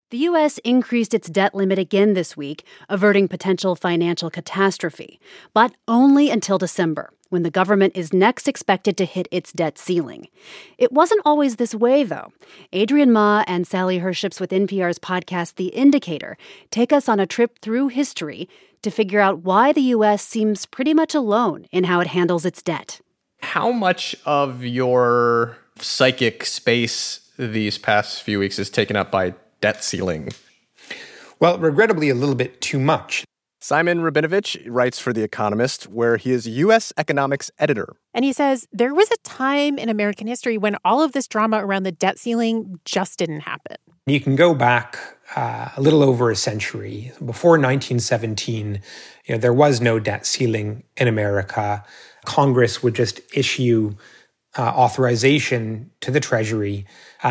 The U.S. increased its debt limit again this week, averting potential financial catastrophe, but only until December, when the government is next expected to hit its debt ceiling. It wasn't always this way, though. Adrian Ma and Sally Herships with NPR's podcast The Indicator take us on a trip through history to figure out why the U.S. seems pretty much alone in how it handles its debt. How much of your psychic space these past few weeks is taken up by debt ceiling? Well, regrettably, a little bit too much. Simon Rabinovich writes for The Economist, where he is U.S. economics editor. And he says there was a time in American history when all of this drama around the debt ceiling just didn't happen. You can go back a little over a century. Before 1917, there was no debt ceiling in America. Congress would just issue authorization to the Treasury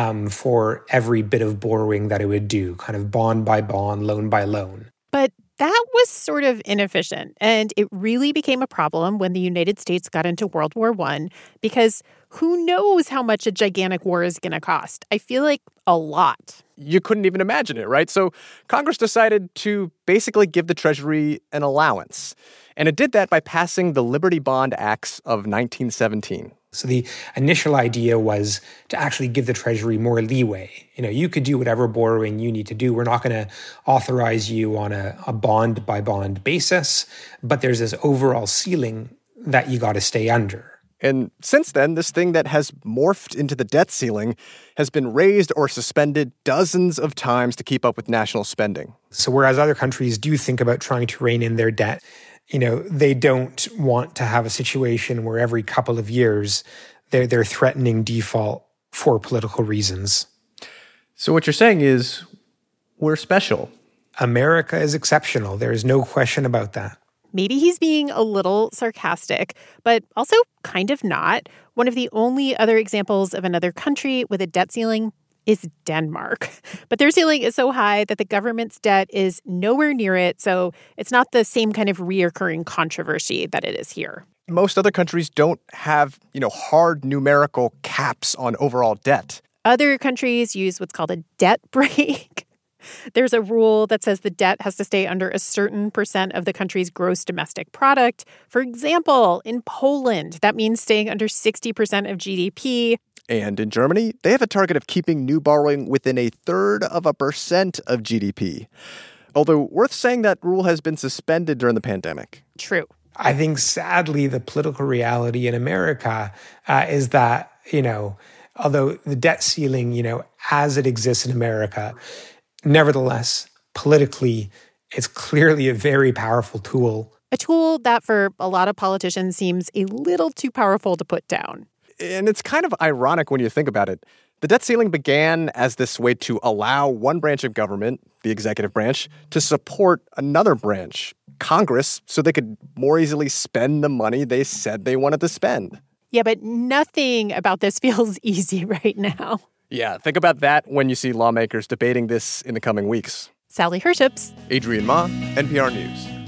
for every bit of borrowing that it would do, kind of bond by bond, loan by loan. But that was sort of inefficient, and it really became a problem when the United States got into World War I, because who knows how much a gigantic war is going to cost? I feel like a lot. You couldn't even imagine it, right? So Congress decided to basically give the Treasury an allowance, and it did that by passing the Liberty Bond Acts of 1917. So the initial idea was to actually give the Treasury more leeway. You could do whatever borrowing you need to do. We're not going to authorize you on a bond-by-bond basis, but there's this overall ceiling that you got to stay under. And since then, this thing that has morphed into the debt ceiling has been raised or suspended dozens of times to keep up with national spending. So whereas other countries do think about trying to rein in their debt, they don't want to have a situation where every couple of years they're threatening default for political reasons. So what you're saying is we're special. America is exceptional. There is no question about that. Maybe he's being a little sarcastic, but also kind of not. One of the only other examples of another country with a debt ceiling is Denmark. But their ceiling is so high that the government's debt is nowhere near it, so it's not the same kind of reoccurring controversy that it is here. Most other countries don't have, hard numerical caps on overall debt. Other countries use what's called a debt brake. There's a rule that says the debt has to stay under a certain percent of the country's gross domestic product. For example, in Poland, that means staying under 60% of GDP. And in Germany, they have a target of keeping new borrowing within 0.33% of GDP. Although worth saying that rule has been suspended during the pandemic. True. I think, sadly, the political reality in America is that, although the debt ceiling, as it exists in America, nevertheless, politically, it's clearly a very powerful tool. A tool that for a lot of politicians seems a little too powerful to put down. And it's kind of ironic when you think about it. The debt ceiling began as this way to allow one branch of government, the executive branch, to support another branch, Congress, so they could more easily spend the money they said they wanted to spend. Yeah, but nothing about this feels easy right now. Yeah, think about that when you see lawmakers debating this in the coming weeks. Sally Herships. Adrian Ma, NPR News.